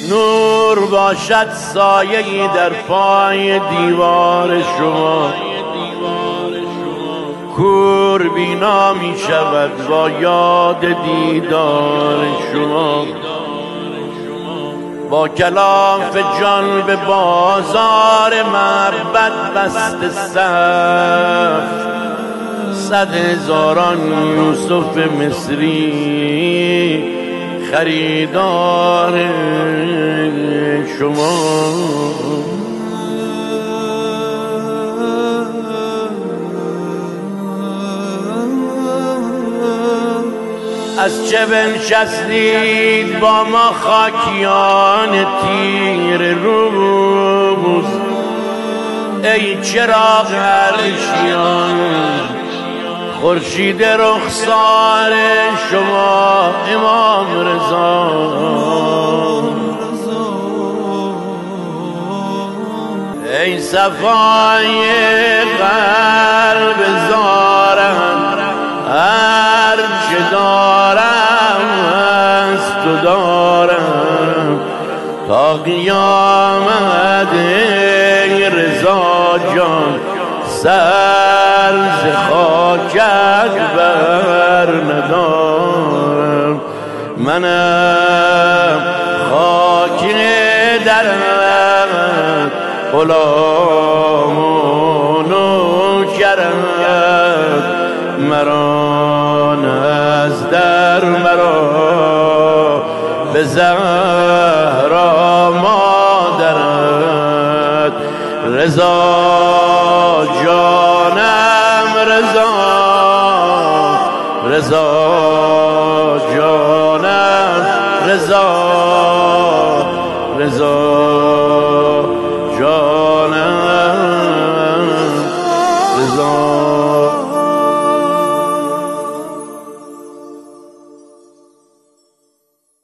نور باشد سایه‌ای در پای دیوار شما، کور بینا می شود با یاد دیدار شما. با کلاف جان به بازار محبت بسته صف، 100,000 یوسف مصری خریدار شما. از چه بنشستید با ما خاکیان تیر روز، ای چراغ عرشیان خورشید رخسار شما امام رضا. ای صفای قلب زارم، هر چه دارم از تو دارم تا قیامت. ای رضا جان سر ز خاکت بر ندارم، منم خاک درت غلام و نوکرت، مرا از در مرا به زهرا مادرت. رضا جانم رضا، رضا جانم رضا، رضا